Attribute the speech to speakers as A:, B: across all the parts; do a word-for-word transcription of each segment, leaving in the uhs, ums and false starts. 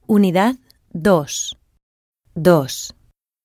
A: Unidad dos. dos.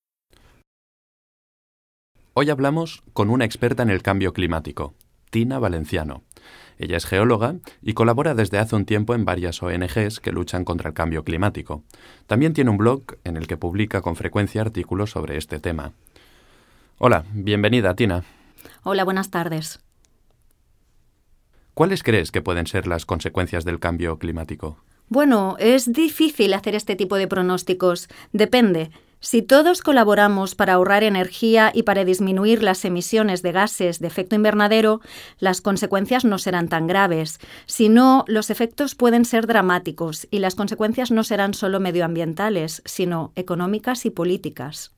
B: Hoy hablamos con una experta en el cambio climático, Tina Valenciano. Ella es geóloga y colabora desde hace un tiempo en varias O N Ges que luchan contra el cambio climático. También tiene un blog en el que publica con frecuencia artículos sobre este tema. Hola, bienvenida, Tina.
C: Hola, buenas tardes.
B: ¿Cuáles crees que pueden ser las consecuencias del cambio climático?
C: Bueno, es difícil hacer este tipo de pronósticos. Depende. Si todos colaboramos para ahorrar energía y para disminuir las emisiones de gases de efecto invernadero, las consecuencias no serán tan graves. Si no, los efectos pueden ser dramáticos y las consecuencias no serán solo medioambientales, sino económicas y políticas.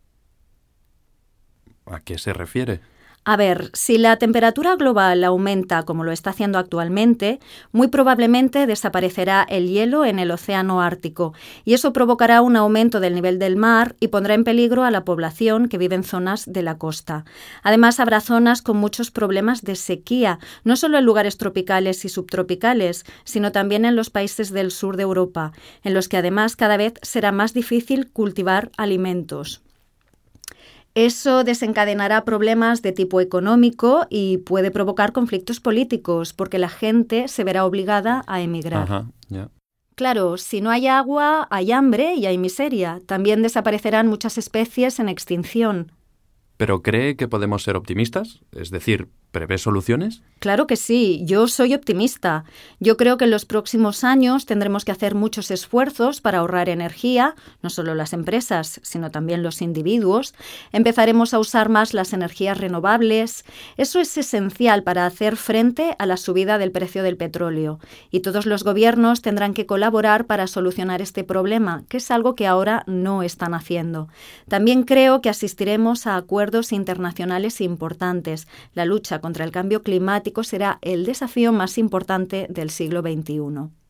B: ¿A qué se refiere?
C: A ver, si la temperatura global aumenta como lo está haciendo actualmente, muy probablemente desaparecerá el hielo en el océano Ártico y eso provocará un aumento del nivel del mar y pondrá en peligro a la población que vive en zonas de la costa. Además, habrá zonas con muchos problemas de sequía, no solo en lugares tropicales y subtropicales, sino también en los países del sur de Europa, en los que además cada vez será más difícil cultivar alimentos. Eso desencadenará problemas de tipo económico y puede provocar conflictos políticos, porque la gente se verá obligada a emigrar.
B: Ajá, ya.
C: Claro, si no hay agua, hay hambre y hay miseria. También desaparecerán muchas especies en extinción.
B: ¿Pero cree que podemos ser optimistas? Es decir, ¿prevé soluciones?
C: Claro que sí, yo soy optimista. Yo creo que en los próximos años tendremos que hacer muchos esfuerzos para ahorrar energía, no solo las empresas, sino también los individuos. Empezaremos a usar más las energías renovables. Eso es esencial para hacer frente a la subida del precio del petróleo. Y todos los gobiernos tendrán que colaborar para solucionar este problema, que es algo que ahora no están haciendo. También creo que asistiremos a acuerdos internacionales importantes. La lucha contra el cambio climático será el desafío más importante del siglo veintiuno.